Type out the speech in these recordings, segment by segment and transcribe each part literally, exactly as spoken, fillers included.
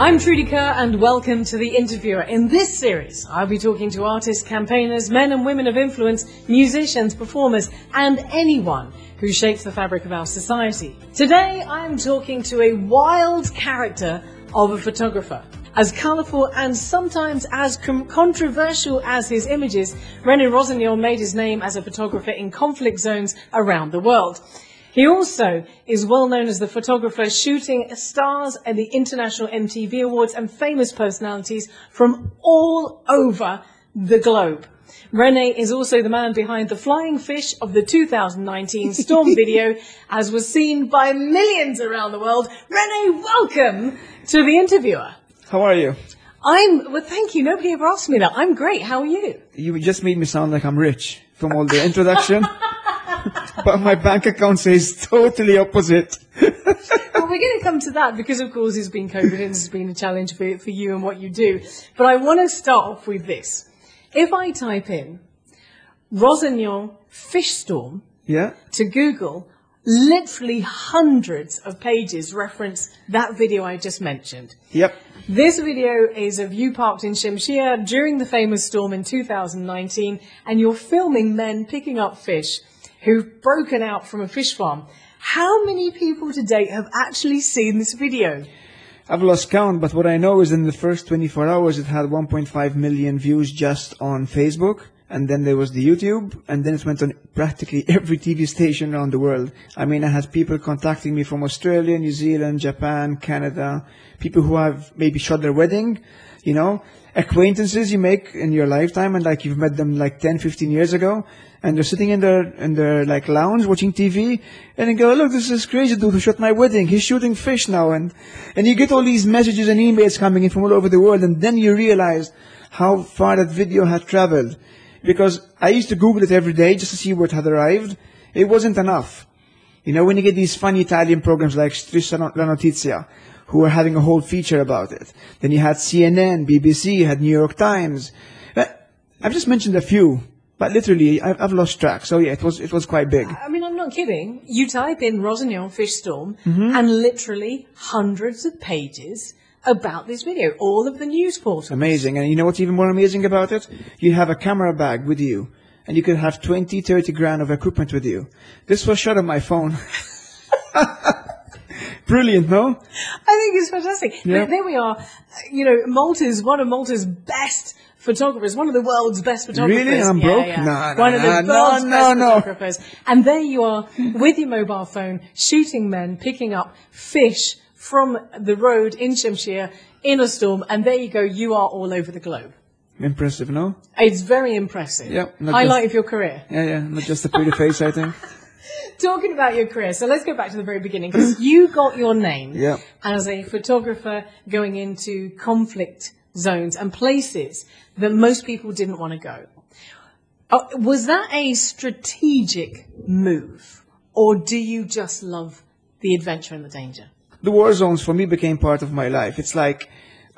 I'm Trudy Kerr and welcome to The Interviewer. In this series, I'll be talking to artists, campaigners, men and women of influence, musicians, performers, and anyone who shapes the fabric of our society. Today, I'm talking to a wild character of a photographer. As colourful and sometimes as com- controversial as his images, René Rossignol made his name as a photographer in conflict zones around the world. He also is well known as the photographer shooting stars at the International M T V Awards and famous personalities from all over the globe. René is also the man behind the flying fish of the two thousand nineteen Storm video, as was seen by millions around the world. René, welcome to The Interviewer. How are you? I'm, well, thank you. Nobody ever asked me that. I'm great. How are you? You just made me sound like I'm rich from all the introduction. But my bank account says totally opposite. Well, we're going to come to that because, of course, it's been COVID and it's been a challenge for, for you and what you do. But I want to start off with this. If I type in Rossignol fish storm Yeah? to Google, literally hundreds of pages reference that video I just mentioned. Yep. This video is of you parked in Shamshir during the famous storm in two thousand nineteen, and you're filming men picking up fish who've broken out from a fish farm. How many people to date have actually seen this video? I've lost count, but what I know is in the first twenty-four hours it had one point five million views just on Facebook, and then there was the YouTube, and then it went on practically every T V station around the world. I mean, I had people contacting me from Australia, New Zealand, Japan, Canada, people who have maybe shot their wedding, you know, acquaintances you make in your lifetime, and like you've met them like ten, fifteen years ago, and they're sitting in their, in their like lounge watching T V, and they go, look, this is crazy dude who shot my wedding. He's shooting fish now. And, and you get all these messages and emails coming in from all over the world, and then you realize how far that video had traveled. Because I used to Google it every day just to see where it had arrived. It wasn't enough. You know, when you get these funny Italian programs like Striscia La Notizia, who are having a whole feature about it. Then you had C N N, B B C, you had New York Times. I've just mentioned a few, but literally I've, I've lost track. So yeah, it was it was quite big. I mean, I'm not kidding. You type in Rossignol fish storm, Mm-hmm. and literally hundreds of pages about this video, all of the news portals. Amazing. And you know what's even more amazing about it? You have a camera bag with you, and you could have twenty, thirty grand of equipment with you. This was shot on my phone. Brilliant, no? I think it's fantastic. Yeah. But there we are. You know, Malta's one of Malta's best photographers, one of the world's best photographers. Really? I'm yeah, broke? Yeah. No, no, one of the no, world's no, best no. photographers. And there you are with your mobile phone, shooting men, picking up fish from the road in Shamshir in a storm. And there you go. You are all over the globe. Impressive, no? It's very impressive. Yeah, not Highlight just- of your career. Yeah, yeah. Not just a pretty face, I think. Talking about your career, so let's go back to the very beginning, because you got your name Yeah. as a photographer going into conflict zones and places that most people didn't want to go. Uh, was that a strategic move, or do you just love the adventure and the danger? The war zones for me became part of my life. It's like,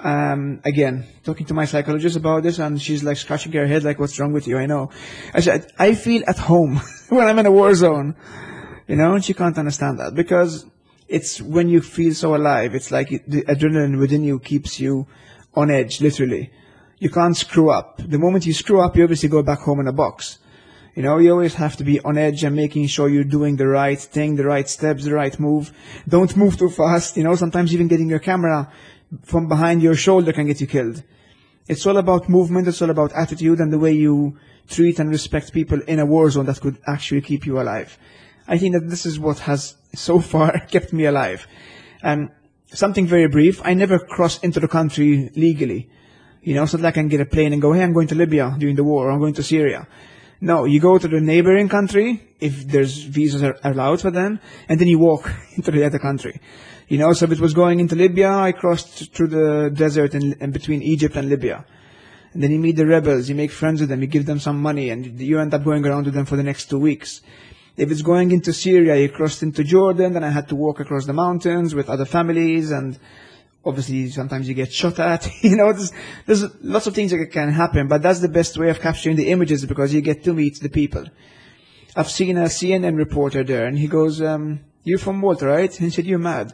um, again, talking to my psychologist about this, and she's like scratching her head like, what's wrong with you? I know. I said, I feel at home when I'm in a war zone. You know, and she can't understand that because it's when you feel so alive. It's like it, the adrenaline within you keeps you on edge, literally. You can't screw up. The moment you screw up, you obviously go back home in a box. You know, you always have to be on edge and making sure you're doing the right thing, the right steps, the right move. Don't move too fast. You know, sometimes even getting your camera from behind your shoulder can get you killed. It's all about movement. It's all about attitude and the way you treat and respect people in a war zone that could actually keep you alive. I think that this is what has so far kept me alive. And something very brief, I never crossed into the country legally. You know, it's not like I can get a plane and go, hey, I'm going to Libya during the war, or I'm going to Syria. No, you go to the neighboring country, if there's visas are allowed for them, and then you walk into the other country. You know, so if it was going into Libya, I crossed through the desert in, in between Egypt and Libya. And then you meet the rebels, you make friends with them, you give them some money, and you end up going around with them for the next two weeks. If it's going into Syria, you crossed into Jordan, then I had to walk across the mountains with other families, and obviously sometimes you get shot at. You know, there's, there's lots of things that can happen, but that's the best way of capturing the images because you get to meet the people. I've seen a C N N reporter there, and he goes, um, you're from Malta, right? And he said, you're mad.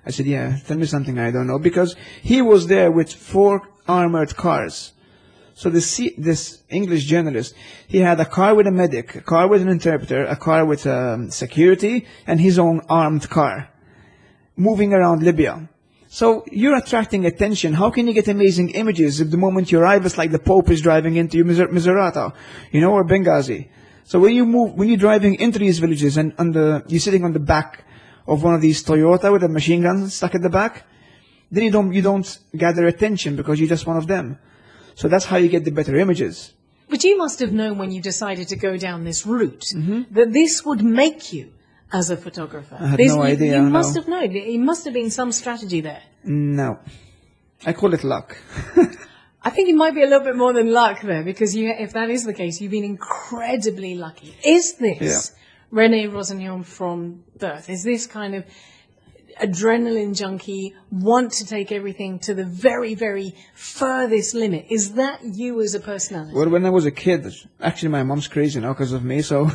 I said, yeah, tell me something I don't know. Because he was there with four armored cars. So this, this English journalist, he had a car with a medic, a car with an interpreter, a car with um, security, and his own armed car, moving around Libya. So you're attracting attention. How can you get amazing images if the moment you arrive, it's like the Pope is driving into your Miser- Misurata, you know, or Benghazi? So when you move, when you're driving into these villages and on the, you're sitting on the back of one of these Toyota with a machine gun stuck at the back, then you don't, you don't gather attention because you're just one of them. So that's how you get the better images. But you must have known when you decided to go down this route Mm-hmm. that this would make you as a photographer. I had This- no you, idea, You no. must have known. It must have been some strategy there. No. I call it luck. I think it might be a little bit more than luck there, because you, if that is the case, you've been incredibly lucky. Is this René Rossignol from birth? Is this kind of adrenaline junkie, want to take everything to the very, very furthest limit? Is that you as a personality? Well, when I was a kid, actually my mom's crazy now because of me, so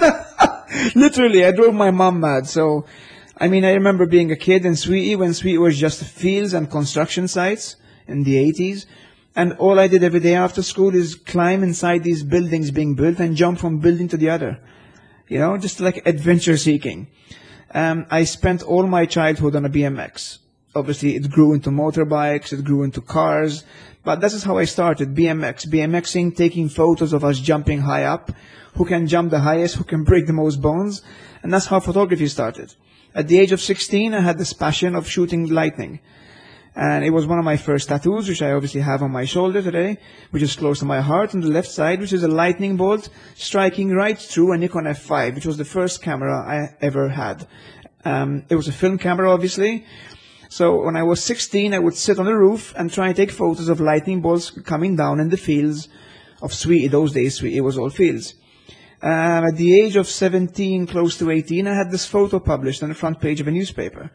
literally I drove my mom mad. So, I mean, I remember being a kid in Sweetie when Sweetie was just fields and construction sites in the eighties. And all I did every day after school is climb inside these buildings being built and jump from building to the other. You know, just like adventure seeking. Um, I spent all my childhood on a B M X. Obviously, it grew into motorbikes, it grew into cars, but this is how I started, B M X. BMXing, taking photos of us jumping high up, who can jump the highest, who can break the most bones, and that's how photography started. At the age of sixteen, I had this passion of shooting lightning. And it was one of my first tattoos, which I obviously have on my shoulder today, which is close to my heart on the left side, which is a lightning bolt striking right through a Nikon F five, which was the first camera I ever had. Um, it was a film camera, obviously. So when I was sixteen, I would sit on the roof and try and take photos of lightning bolts coming down in the fields of Sweetie. Those days, Sweetie was all fields. Um, at the age of seventeen, close to eighteen, I had this photo published on the front page of a newspaper.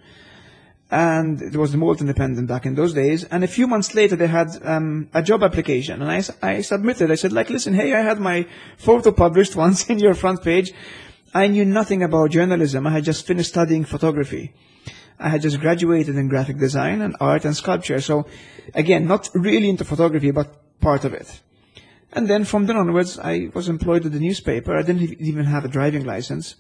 And it was the Malt Independent back in those days. And a few months later, they had um, a job application. And I, I submitted. I said, like, listen, hey, I had my photo published once in your front page. I knew nothing about journalism. I had just finished studying photography. I had just graduated in graphic design and art and sculpture. So, again, not really into photography, but part of it. And then from then onwards, I was employed at the newspaper. I didn't even have a driving license.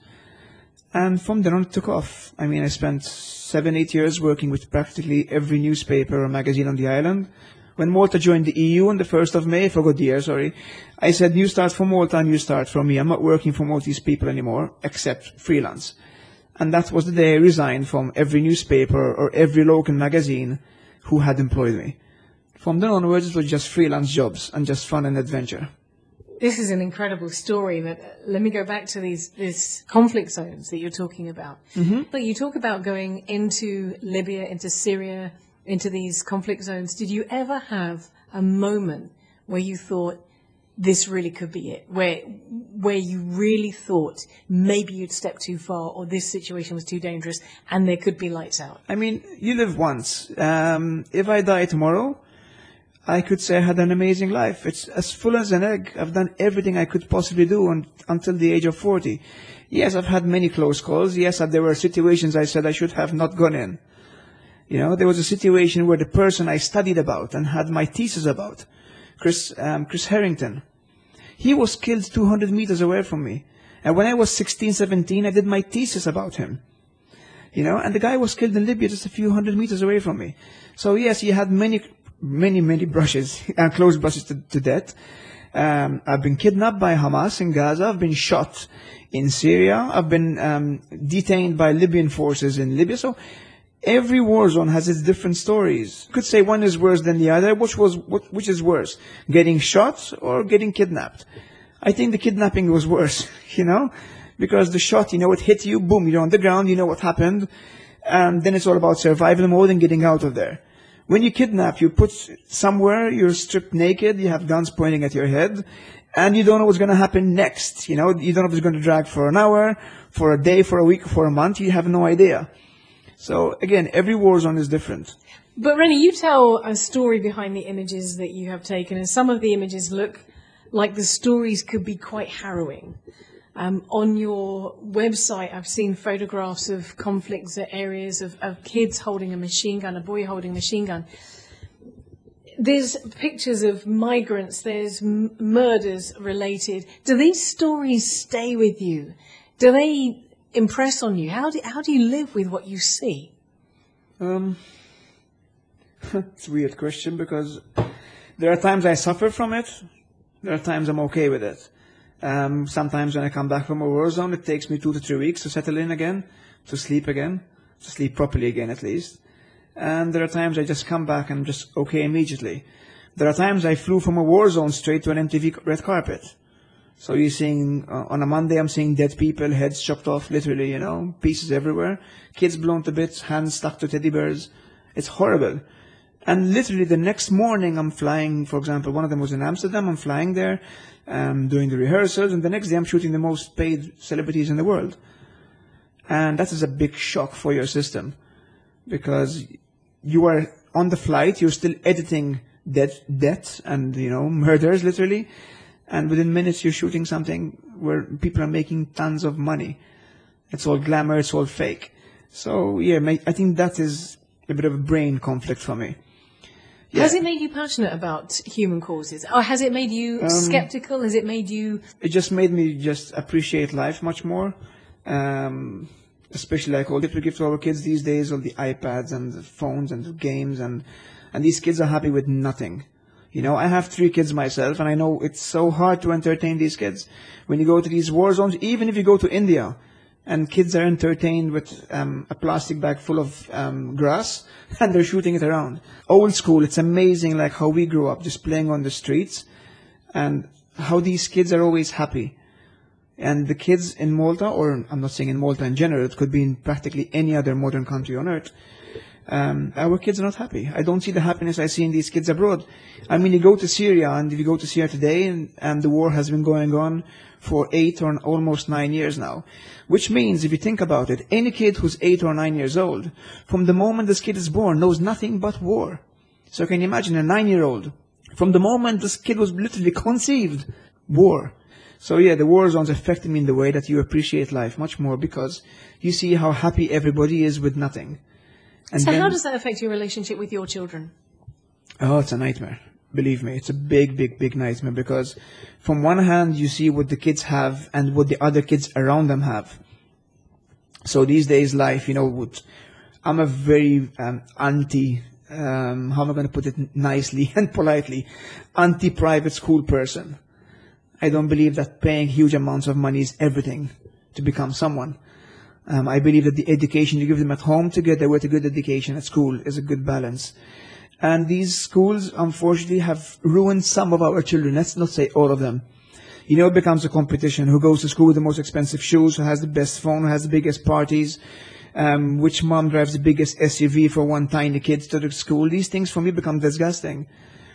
And from then on, it took off. I mean, I spent seven, eight years working with practically every newspaper or magazine on the island. When Malta joined the E U on the first of May, I forgot the year, sorry, I said, new start for Malta, new start for me. I'm not working for Maltese people anymore, except freelance. And that was the day I resigned from every newspaper or every local magazine who had employed me. From then onwards, it was just freelance jobs and just fun and adventure. This is an incredible story. But uh, let me go back to these these conflict zones that you're talking about. Mm-hmm. But you talk about going into Libya, into Syria, into these conflict zones. Did you ever have a moment where you thought this really could be it? Where where you really thought maybe you'd stepped too far, or this situation was too dangerous, and there could be lights out? I mean, you live once. Um, if I die tomorrow, I could say I had an amazing life. It's as full as an egg. I've done everything I could possibly do on, until the age of forty. Yes, I've had many close calls. Yes, there were situations I said I should have not gone in. You know, there was a situation where the person I studied about and had my thesis about, Chris, um, Chris Harrington, he was killed two hundred meters away from me. And when I was sixteen, seventeen, I did my thesis about him. You know, and the guy was killed in Libya just a few hundred meters away from me. So yes, you had many many, many brushes, and close brushes to, to death. Um, I've been kidnapped by Hamas in Gaza. I've been shot in Syria. I've been um, detained by Libyan forces in Libya. So every war zone has its different stories. You could say one is worse than the other. Which was what, which is worse, getting shot or getting kidnapped? I think the kidnapping was worse, you know, because the shot, you know, it hit you, boom, you're on the ground, you know what happened, and then it's all about survival mode and getting out of there. When you kidnap, you put somewhere, you're stripped naked, you have guns pointing at your head, and you don't know what's going to happen next. You know, you don't know if it's going to drag for an hour, for a day, for a week, for a month. You have no idea. So again, every war zone is different. But René, you tell a story behind the images that you have taken, and some of the images look like the stories could be quite harrowing. Um, on your website, I've seen photographs of conflict areas, of, of kids holding a machine gun, a boy holding a machine gun. There's pictures of migrants, there's m- murders related. Do these stories stay with you? Do they impress on you? How do, how do you live with what you see? Um, it's a weird question because there are times I suffer from it. There are times I'm okay with it. Um, sometimes when I come back from a war zone, it takes me two to three weeks to settle in again, to sleep again, to sleep properly again at least. And there are times I just come back and I'm just okay immediately. There are times I flew from a war zone straight to an M T V red carpet. So you're seeing, uh, on a Monday I'm seeing dead people, heads chopped off, literally, you know, pieces everywhere. Kids blown to bits, hands stuck to teddy bears. It's horrible. And literally the next morning I'm flying, for example, one of them was in Amsterdam, I'm flying there, um, doing the rehearsals, and the next day I'm shooting the most paid celebrities in the world. And that is a big shock for your system. Because you are on the flight, you're still editing death, deaths and, you know, murders, literally. And within minutes, you're shooting something where people are making tons of money. It's all glamour, it's all fake. So, yeah, I think that is a bit of a brain conflict for me. Yeah. Has it made you passionate about human causes? Or has it made you Um, skeptical? Has it made you... It just made me just appreciate life much more. Um, especially like all that we give to our kids these days, all the iPads and the phones and the games, and, and these kids are happy with nothing. You know, I have three kids myself, and I know it's so hard to entertain these kids. When you go to these war zones, even if you go to India, and kids are entertained with um, a plastic bag full of um, grass, and they're shooting it around. Old school, it's amazing like how we grew up, just playing on the streets, and how these kids are always happy. And the kids in Malta, or I'm not saying in Malta in general, it could be in practically any other modern country on earth, um, our kids are not happy. I don't see the happiness I see in these kids abroad. I mean, you go to Syria, and if you go to Syria today, and, and the war has been going on for eight or almost nine years now. Which means, if you think about it, any kid who's eight or nine years old, from the moment this kid is born, knows nothing but war. So can you imagine a nine-year-old? From the moment this kid was literally conceived, war. So yeah, the war zones affected me in the way that you appreciate life much more because you see how happy everybody is with nothing. And so then, how does that affect your relationship with your children? Oh, it's a nightmare. Believe me, it's a big, big, big nightmare because from one hand, you see what the kids have and what the other kids around them have. So these days, life, you know, would, I'm a very um, anti, um, how am I going to put it nicely and politely, anti-private school person. I don't believe that paying huge amounts of money is everything to become someone. Um, I believe that the education you give them at home together with a good education at school is a good balance. And these schools, unfortunately, have ruined some of our children. Let's not say all of them. You know, it becomes a competition. Who goes to school with the most expensive shoes, who has the best phone, who has the biggest parties, um, which mom drives the biggest S U V for one tiny kid to the school. These things for me become disgusting.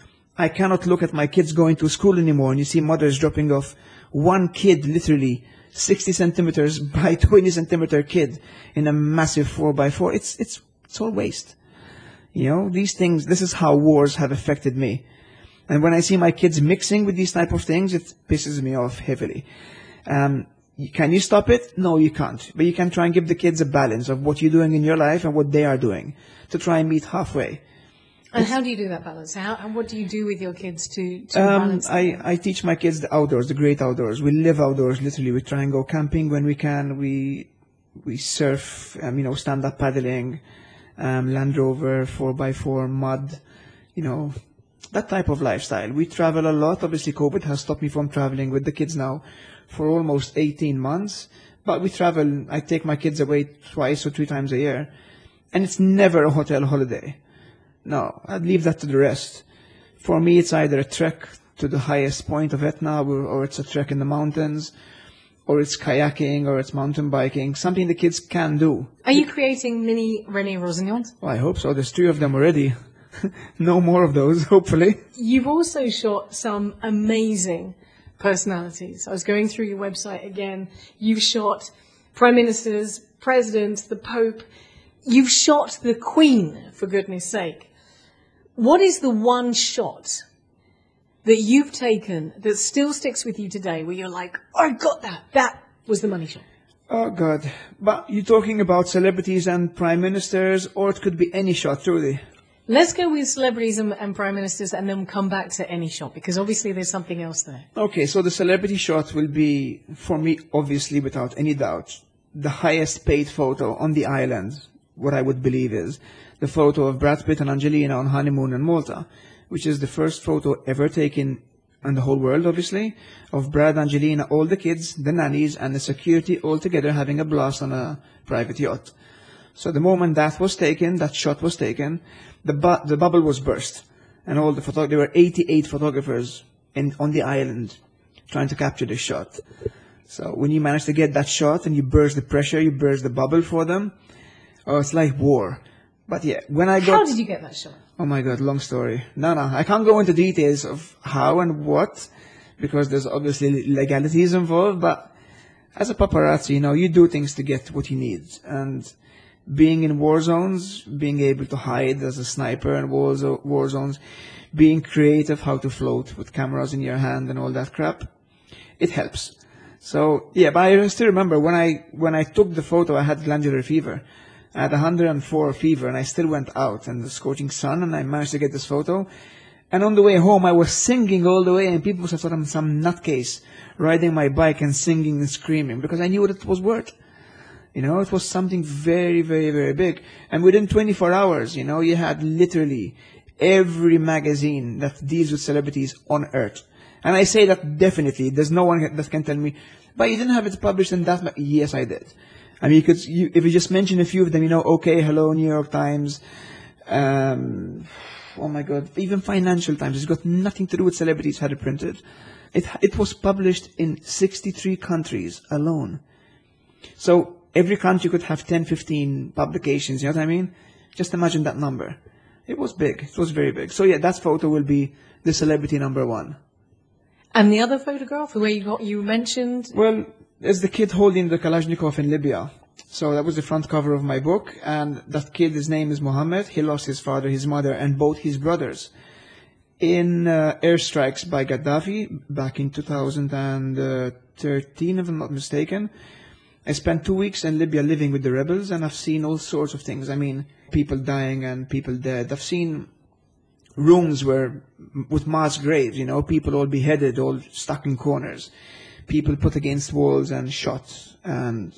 I cannot look at my kids going to school anymore, and you see mothers dropping off one kid, literally sixty centimeters by twenty centimeter kid in a massive four by four. It's, it's, it's all waste. You know, these things, this is how wars have affected me. And when I see my kids mixing with these type of things, it pisses me off heavily. Um, can you stop it? No, you can't. But you can try and give the kids a balance of what you're doing in your life and what they are doing to try and meet halfway. And how do you do that balance? How, and what do you do with your kids to, to um, balance I, that? I teach my kids the outdoors, the great outdoors. We live outdoors, literally. We try and go camping when we can. We we surf, um, you know, stand-up paddling, um, Land Rover, four by four, mud, you know, that type of lifestyle. We travel a lot. Obviously, COVID has stopped me from traveling with the kids now for almost eighteen months. But we travel. I take my kids away twice or three times a year. And it's never a hotel holiday. No, I'd leave that to the rest. For me, it's either a trek to the highest point of Etna, or, or it's a trek in the mountains, or it's kayaking, or it's mountain biking, something the kids can do. Are you creating mini René Rossignol? Well, I hope so. There's three of them already. No more of those, hopefully. You've also shot some amazing personalities. I was going through your website again. You've shot prime ministers, presidents, the Pope. You've shot the Queen, for goodness sake. What is the one shot that you've taken that still sticks with you today where you're like, I got that, that, was the money shot? Oh, God. But you're talking about celebrities and prime ministers, or it could be any shot, truly. Let's go with celebrities and, and prime ministers and then come back to any shot, because obviously there's something else there. Okay, so the celebrity shot will be, for me, obviously, without any doubt, the highest paid photo on the island, what I would believe is the photo of Brad Pitt and Angelina on honeymoon in Malta, which is the first photo ever taken in the whole world, obviously, of Brad, Angelina, all the kids, the nannies, and the security all together having a blast on a private yacht. So the moment that was taken, that shot was taken, the bu- the bubble was burst, and all the photo- there were eighty-eight photographers in on the island trying to capture this shot. So when you manage to get that shot and you burst the pressure, you burst the bubble for them, oh, it's like war. But yeah, when I got... How did you get that shot? Oh my God, long story. No, no, I can't go into details of how and what, because there's obviously legalities involved, but as a paparazzi, you know, you do things to get what you need. And being in war zones, being able to hide as a sniper in war, zo- war zones, being creative, how to float with cameras in your hand and all that crap, it helps. So, yeah, but I still remember when I, when I took the photo, I had glandular fever. I had one hundred four fever, and I still went out in the scorching sun, and I managed to get this photo. And on the way home, I was singing all the way, and people must have thought I'm some nutcase riding my bike and singing and screaming, because I knew what it was worth. You know, it was something very, very, very big. And within twenty-four hours, you know, you had literally every magazine that deals with celebrities on earth. And I say that definitely. There's no one that can tell me, but you didn't have it published in that. Ma-. Yes, I did. I mean, you could, you, if you just mention a few of them, you know, okay, hello, New York Times, um, oh my God, even Financial Times. It's got nothing to do with celebrities had it printed. It, it was published in sixty-three countries alone. So every country could have ten, fifteen publications, you know what I mean? Just imagine that number. It was big. It was very big. So yeah, that photo will be the celebrity number one. And the other photograph, the way you got, you mentioned? Well, it's the kid holding the Kalashnikov in Libya. So that was the front cover of my book. And that kid, his name is Mohammed. He lost his father, his mother, and both his brothers in uh, airstrikes by Gaddafi back in two thousand thirteen, if I'm not mistaken. I spent two weeks in Libya living with the rebels, and I've seen all sorts of things. I mean, people dying and people dead. I've seen rooms where, with mass graves, you know, people all beheaded, all stuck in corners. People put against walls and shot. And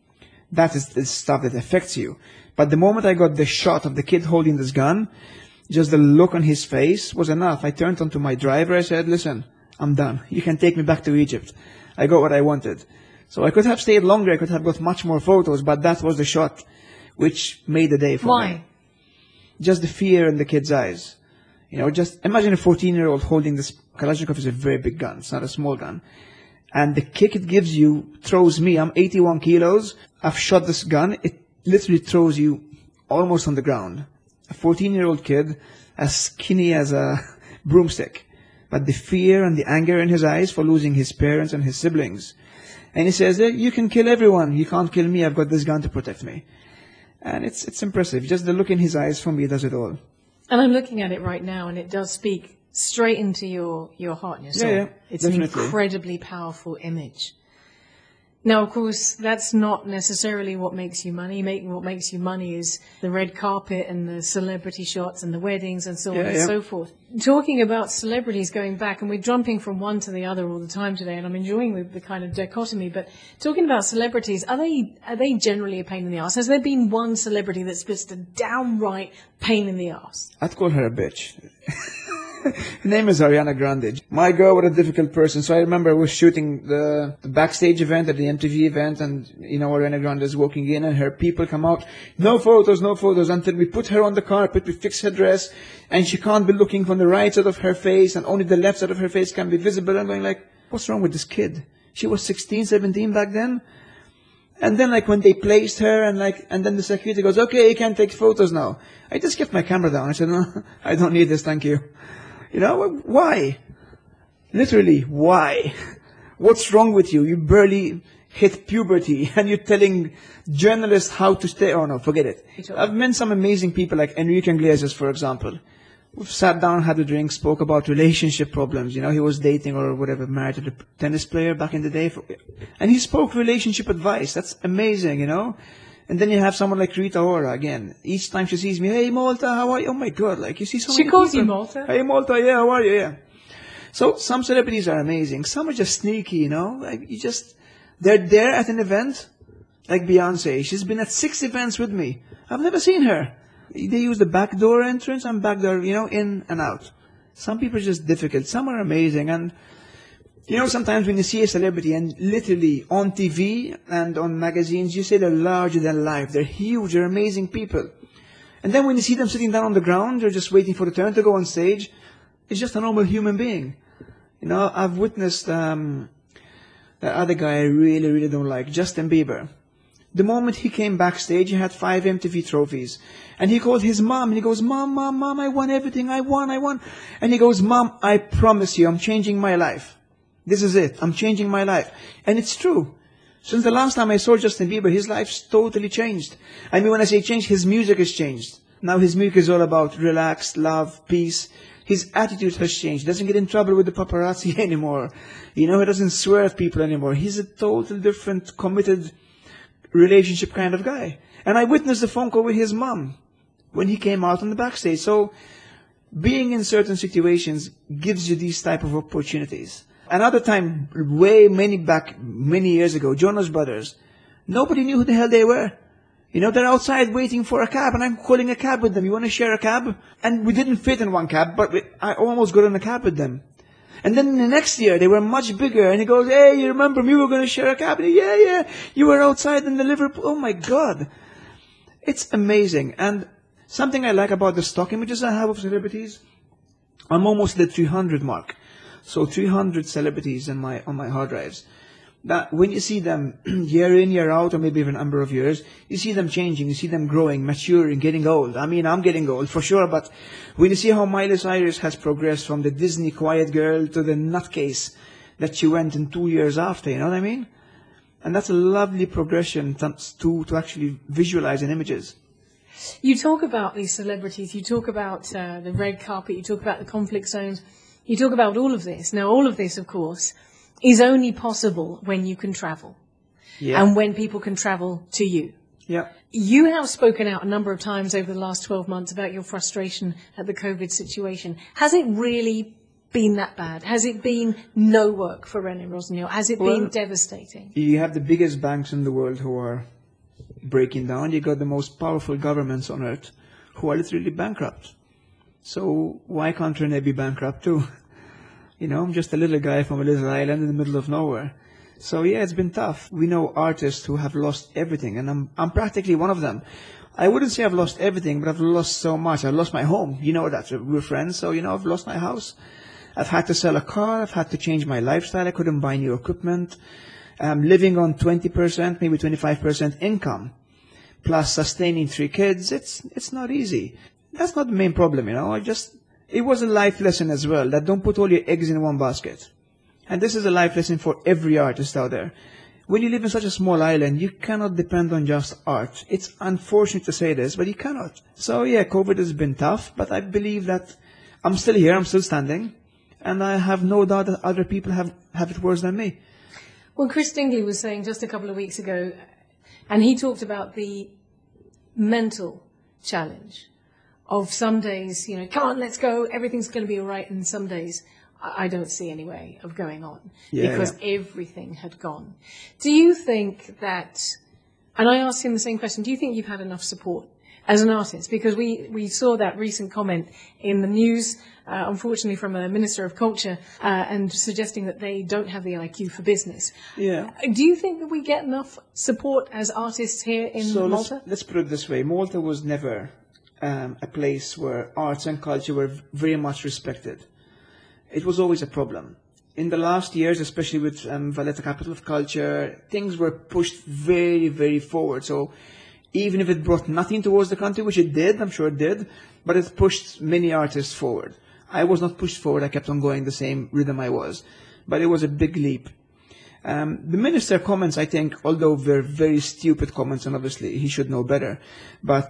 that is the stuff that affects you. But the moment I got the shot of the kid holding this gun, just the look on his face was enough. I turned onto my driver. I said, listen, I'm done. You can take me back to Egypt. I got what I wanted. So I could have stayed longer. I could have got much more photos, but that was the shot which made the day for Why? me. Just the fear in the kid's eyes. You know, just imagine a fourteen-year-old holding this. Kalashnikov is a very big gun. It's not a small gun. And the kick it gives you throws me. I'm eighty-one kilos. I've shot this gun. It literally throws you almost on the ground. A fourteen-year-old kid, as skinny as a broomstick. But the fear and the anger in his eyes for losing his parents and his siblings. And he says, you can kill everyone. You can't kill me. I've got this gun to protect me. And it's it's impressive. Just the look in his eyes for me does it all. And I'm looking at it right now, and it does speak straight into your, your heart and your soul. Yeah, yeah, it's definitely. an incredibly powerful image. Now, of course, that's not necessarily what makes you money. Make, what makes you money is the red carpet and the celebrity shots and the weddings and so on Yeah, and yeah. so forth. Talking about celebrities going back, and we're jumping from one to the other all the time today, and I'm enjoying the, the kind of dichotomy, but talking about celebrities, are they are they generally a pain in the arse? Has there been one celebrity that's just a downright pain in the arse? I'd call her a bitch. Her name is Ariana Grande. My God, what a difficult person. So I remember I was shooting the, the backstage event at the M T V event, and, you know, Ariana Grande is walking in, and her people come out. No photos, no photos, until we put her on the carpet, we fix her dress, and she can't be looking from the right side of her face, and only the left side of her face can be visible. I'm going like, what's wrong with this kid? She was sixteen, seventeen back then. And then, like, when they placed her, and like, and then the security goes, okay, you can take photos now. I just kept my camera down. I said, no, I don't need this, thank you. You know, why? Literally, why? What's wrong with you? You barely hit puberty, and you're telling journalists how to stay. Oh no, forget it. I've met some amazing people like Enrique Iglesias, for example. we've sat down, had a drink, spoke about relationship problems. You know, he was dating or whatever, married to a tennis player back in the day. For, and he spoke relationship advice. That's amazing, you know. And then you have someone like Rita Ora again. Each time she sees me, hey, Malta, how are you? Oh, my God. Like, you see so She many calls people. you Malta. Hey, Malta, yeah, how are you? Yeah. So some celebrities are amazing. Some are just sneaky, you know. Like, you just, they're there at an event. Like Beyonce. She's been at six events with me. I've never seen her. They use the back door entrance and back door, you know, in and out. Some people are just difficult. Some are amazing. And, you know, sometimes when you see a celebrity and literally on T V and on magazines, you say they're larger than life. They're huge. They're amazing people. And then when you see them sitting down on the ground, they're just waiting for the turn to go on stage. It's just a normal human being. You know, I've witnessed um, that other guy I really, really don't like, Justin Bieber. The moment he came backstage, he had five M T V trophies. And he called his mom, and he goes, Mom, Mom, Mom, I won everything. I won, I won. And he goes, Mom, I promise you, I'm changing my life. This is it. I'm changing my life. And it's true. Since the last time I saw Justin Bieber, his life's totally changed. I mean, when I say changed, his music has changed. Now his music is all about relax, love, peace. His attitude has changed. He doesn't get in trouble with the paparazzi anymore. You know, he doesn't swear at people anymore. He's a totally different, committed relationship kind of guy. And I witnessed the phone call with his mom when he came out on the backstage. So being in certain situations gives you these type of opportunities. Another time, way many back, many years ago, Jonas Brothers, nobody knew who the hell they were. You know, they're outside waiting for a cab, and I'm calling a cab with them. You want to share a cab? And we didn't fit in one cab, but we, I almost got in a cab with them. And then the next year, they were much bigger, and he goes, hey, you remember me? We were going to share a cab. And he, yeah, yeah, you were outside in the Liverpool. Oh, my God. It's amazing. And something I like about the stock images I have of celebrities, I'm almost at the three hundred mark. So three hundred celebrities in my, on my hard drives. That when you see them year in, year out, or maybe even a number of years, you see them changing, you see them growing, maturing, getting old. I mean, I'm getting old for sure, but when you see how Miley Cyrus has progressed from the Disney quiet girl to the nutcase that she went in two years after, you know what I mean? And that's a lovely progression to, to actually visualize in images. You talk about these celebrities, you talk about uh, the red carpet, you talk about the conflict zones, you talk about all of this. Now, all of this, of course, is only possible when you can travel. Yeah. And when people can travel to you. Yeah. You have spoken out a number of times over the last twelve months about your frustration at the COVID situation. Has it really been that bad? Has it been no work for René Rossignol? Has it well, been devastating? You have the biggest banks in the world who are breaking down. You got the most powerful governments on earth who are literally bankrupt. So why can't René be bankrupt too? You know, I'm just a little guy from a little island in the middle of nowhere. So yeah, it's been tough. We know artists who have lost everything, and I'm I'm practically one of them. I wouldn't say I've lost everything, but I've lost so much. I've lost my home. You know that. We're friends, so you know I've lost my house. I've had to sell a car. I've had to change my lifestyle. I couldn't buy new equipment. I'm living on twenty percent, maybe twenty-five percent income, plus sustaining three kids. It's it's not easy. That's not the main problem, you know. I just It was a life lesson as well, that don't put all your eggs in one basket. And this is a life lesson for every artist out there. When you live in such a small island, you cannot depend on just art. It's unfortunate to say this, but you cannot. So yeah, COVID has been tough, but I believe that I'm still here, I'm still standing, and I have no doubt that other people have, have it worse than me. Well, Chris Dingley was saying just a couple of weeks ago, and he talked about the mental challenge of some days, you know, come on, let's go, everything's going to be all right, and some days I don't see any way of going on yeah, because yeah. everything had gone. Do you think that, and I asked him the same question, do you think you've had enough support as an artist? Because we, we saw that recent comment in the news, uh, unfortunately from a Minister of Culture, uh, and suggesting that they don't have the I Q for business. Yeah. Do you think that we get enough support as artists here in so Malta? Let's, let's put it this way. Malta was never um, a place where arts and culture were very much respected. It was always a problem. In the last years, especially with um, Valletta, capital of culture, things were pushed very, very forward. So even if it brought nothing towards the country, which it did, I'm sure it did, but it pushed many artists forward. I was not pushed forward. I kept on going the same rhythm I was. But it was a big leap. Um, the minister comments, I think, although they're very stupid comments, and obviously he should know better, but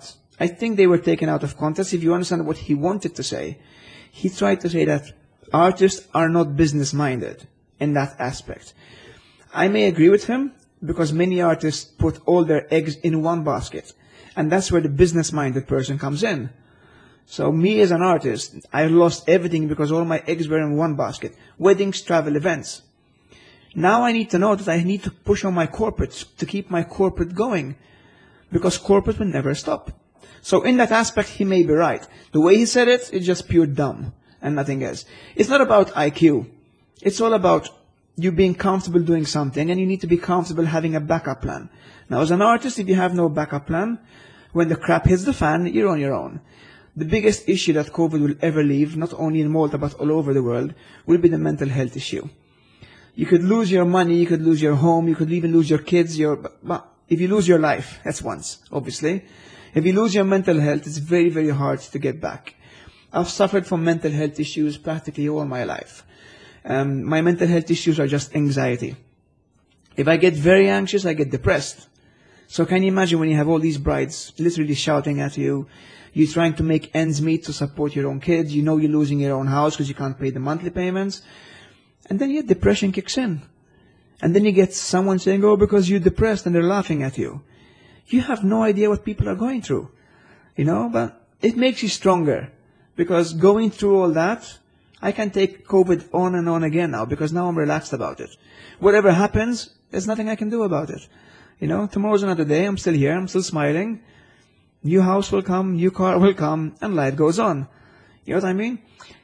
I think they were taken out of context. If you understand what he wanted to say, he tried to say that artists are not business-minded in that aspect. I may agree with him, because many artists put all their eggs in one basket. And that's where the business-minded person comes in. So me as an artist, I lost everything because all my eggs were in one basket. Weddings, travel, events. Now I need to know that I need to push on my corporate to keep my corporate going, because corporate will never stop. So in that aspect, he may be right. The way he said it is just pure dumb and nothing else. It's not about I Q. It's all about you being comfortable doing something, and you need to be comfortable having a backup plan. Now, as an artist, if you have no backup plan, when the crap hits the fan, you're on your own. The biggest issue that COVID will ever leave, not only in Malta but all over the world, will be the mental health issue. You could lose your money, you could lose your home, you could even lose your kids, your, but if you lose your life, that's once, obviously. If you lose your mental health, it's very, very hard to get back. I've suffered from mental health issues practically all my life. Um, my mental health issues are just anxiety. If I get very anxious, I get depressed. So can you imagine when you have all these brides literally shouting at you, you're trying to make ends meet to support your own kids, you know you're losing your own house because you can't pay the monthly payments, and then your depression kicks in. And then you get someone saying, oh, because you're depressed, and they're laughing at you. You have no idea what people are going through, you know, but it makes you stronger, because going through all that, I can take COVID on and on again now, because now I'm relaxed about it. Whatever happens, there's nothing I can do about it. You know, tomorrow's another day, I'm still here, I'm still smiling. New house will come, new car will come, and life goes on. You know what I mean?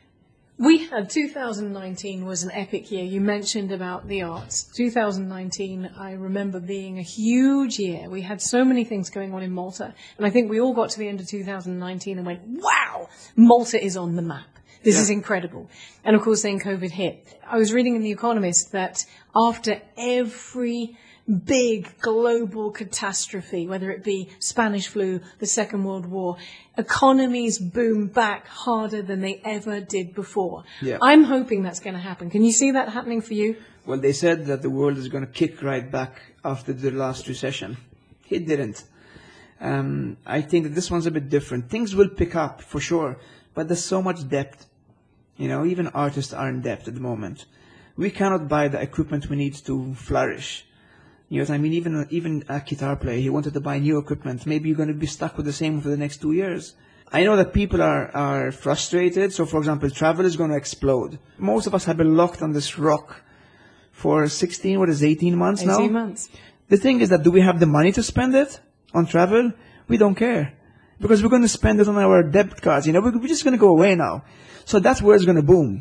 We had two thousand nineteen was an epic year. You mentioned about the arts. two thousand nineteen, I remember being a huge year. We had so many things going on in Malta. And I think we all got to the end of two thousand nineteen and went, wow, Malta is on the map. This yeah. is incredible. And of course, then COVID hit. I was reading in The Economist that after every big global catastrophe, whether it be Spanish flu, the Second World War, economies boom back harder than they ever did before. Yeah. I'm hoping that's going to happen. Can you see that happening for you? Well, they said that the world is going to kick right back after the last recession. It didn't. Um, I think that this one's a bit different. Things will pick up for sure, but there's so much debt. You know, even artists are in debt at the moment. We cannot buy the equipment we need to flourish. You know what I mean? Even even a guitar player, he wanted to buy new equipment. Maybe you're going to be stuck with the same for the next two years. I know that people are, are frustrated. So, for example, travel is going to explode. Most of us have been locked on this rock for sixteen, what is eighteen months now? eighteen months. The thing is that do we have the money to spend it on travel? We don't care. Because we're going to spend it on our debit cards. You know, we're just going to go away now. So that's where it's going to boom.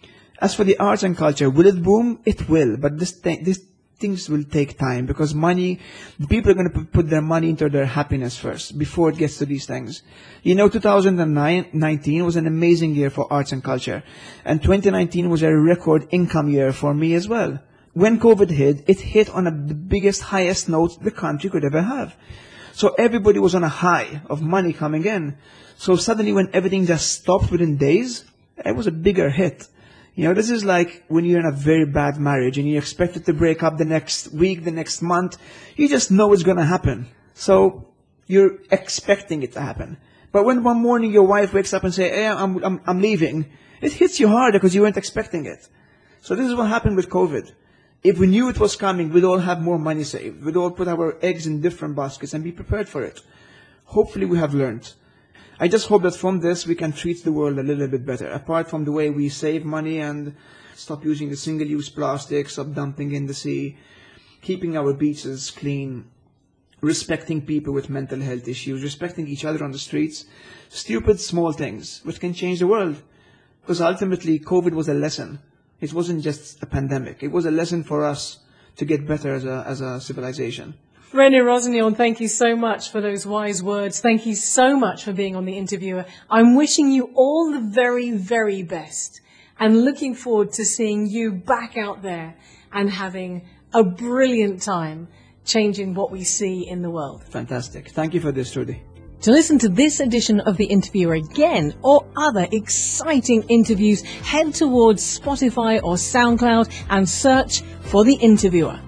As for the arts and culture, will it boom? It will. But this thing, this things will take time, because money, people are going to put their money into their happiness first before it gets to these things. You know, two thousand nineteen was an amazing year for arts and culture, and twenty nineteen was a record income year for me as well. When COVID hit, it hit on a, the biggest, highest note the country could ever have. So everybody was on a high of money coming in. So suddenly when everything just stopped within days, it was a bigger hit. You know, this is like when you're in a very bad marriage and you expect it to break up the next week, the next month. You just know it's going to happen. So you're expecting it to happen. But when one morning your wife wakes up and says, hey, I'm, I'm, I'm leaving, it hits you harder because you weren't expecting it. So this is what happened with COVID. If we knew it was coming, we'd all have more money saved. We'd all put our eggs in different baskets and be prepared for it. Hopefully we have learned. I just hope that from this we can treat the world a little bit better, apart from the way we save money and stop using the single-use plastic, stop dumping in the sea, keeping our beaches clean, respecting people with mental health issues, respecting each other on the streets. Stupid small things which can change the world. Because ultimately COVID was a lesson. It wasn't just a pandemic. It was a lesson for us to get better as a, as a civilization. René Rossignol, thank you so much for those wise words. Thank you so much for being on The Interviewer. I'm wishing you all the very, very best and looking forward to seeing you back out there and having a brilliant time changing what we see in the world. Fantastic. Thank you for this, Trudy. To listen to this edition of The Interviewer again or other exciting interviews, head towards Spotify or SoundCloud and search for The Interviewer.